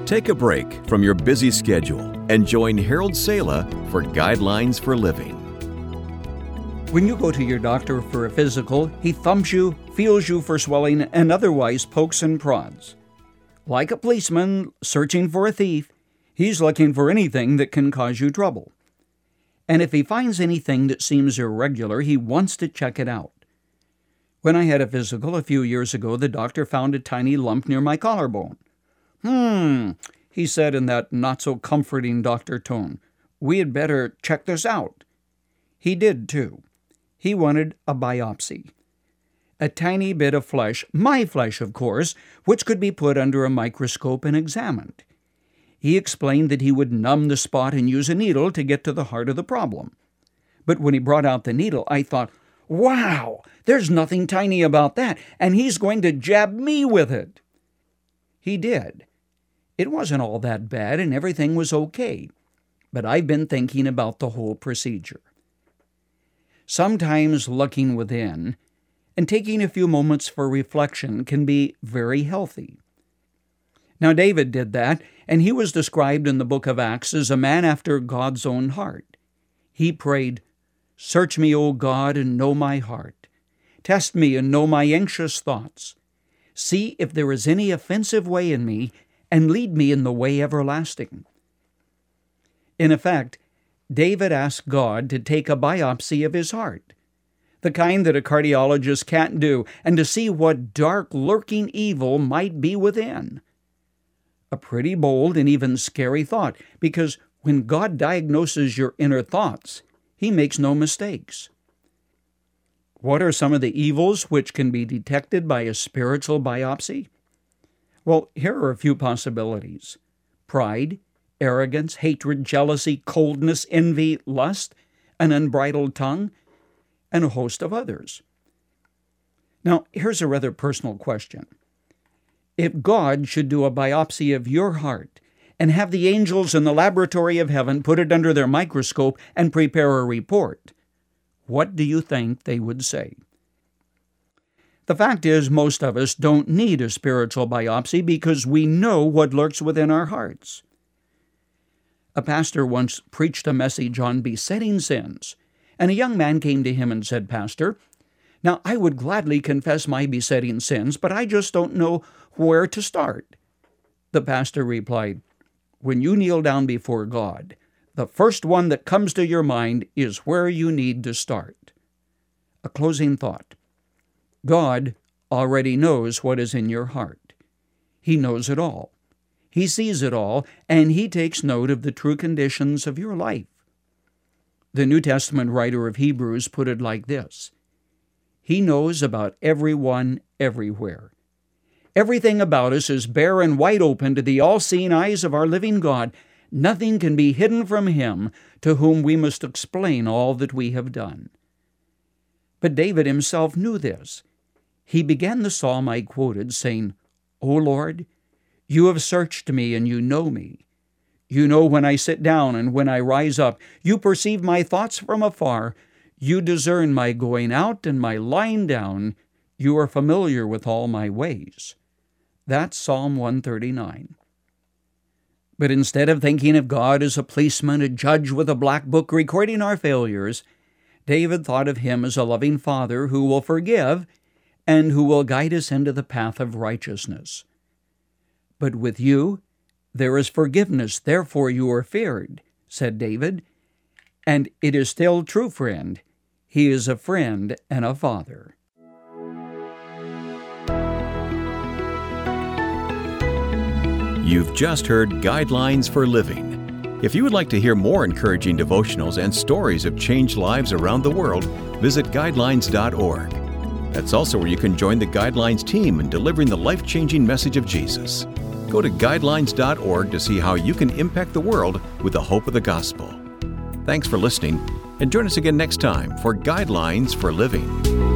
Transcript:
Take a break from your busy schedule and join Harold Sala for Guidelines for Living. When you go to your doctor for a physical, he thumps you, feels you for swelling, and otherwise pokes and prods. Like a policeman searching for a thief, he's looking for anything that can cause you trouble. And if he finds anything that seems irregular, he wants to check it out. When I had a physical a few years ago, the doctor found a tiny lump near my collarbone. He said in that not-so-comforting doctor tone, "We had better check this out." He did, too. He wanted a biopsy. A tiny bit of flesh, my flesh, of course, which could be put under a microscope and examined. He explained that he would numb the spot and use a needle to get to the heart of the problem. But when he brought out the needle, I thought, wow, there's nothing tiny about that, and he's going to jab me with it. He did. It wasn't all that bad, and everything was okay. But I've been thinking about the whole procedure. Sometimes looking within and taking a few moments for reflection can be very healthy. Now, David did that, and he was described in the book of Acts as a man after God's own heart. He prayed, "Search me, O God, and know my heart. Test me and know my anxious thoughts. See if there is any offensive way in me, and lead me in the way everlasting." In effect, David asked God to take a biopsy of his heart, the kind that a cardiologist can't do, and to see what dark, lurking evil might be within. A pretty bold and even scary thought, because when God diagnoses your inner thoughts, He makes no mistakes. What are some of the evils which can be detected by a spiritual biopsy? Well, here are a few possibilities: pride, arrogance, hatred, jealousy, coldness, envy, lust, an unbridled tongue, and a host of others. Now, here's a rather personal question. If God should do a biopsy of your heart and have the angels in the laboratory of heaven put it under their microscope and prepare a report, what do you think they would say? The fact is, most of us don't need a spiritual biopsy because we know what lurks within our hearts. A pastor once preached a message on besetting sins, and a young man came to him and said, "Pastor, now I would gladly confess my besetting sins, but I just don't know where to start." The pastor replied, "When you kneel down before God, the first one that comes to your mind is where you need to start." A closing thought. God already knows what is in your heart. He knows it all. He sees it all, and He takes note of the true conditions of your life. The New Testament writer of Hebrews put it like this: He knows about everyone, everywhere. Everything about us is bare and wide open to the all-seeing eyes of our living God. Nothing can be hidden from Him, to whom we must explain all that we have done. But David himself knew this. He began the psalm I quoted saying, "O Lord, you have searched me and you know me. You know when I sit down and when I rise up. You perceive my thoughts from afar. You discern my going out and my lying down. You are familiar with all my ways." That's Psalm 139. But instead of thinking of God as a policeman, a judge with a black book recording our failures, David thought of Him as a loving Father who will forgive and who will guide us into the path of righteousness. "But with you there is forgiveness, therefore you are feared," said David. And it is still true, friend. He is a friend and a father. You've just heard Guidelines for Living. If you would like to hear more encouraging devotionals and stories of changed lives around the world, visit guidelines.org. That's also where you can join the Guidelines team in delivering the life-changing message of Jesus. Go to guidelines.org to see how you can impact the world with the hope of the gospel. Thanks for listening, and join us again next time for Guidelines for Living.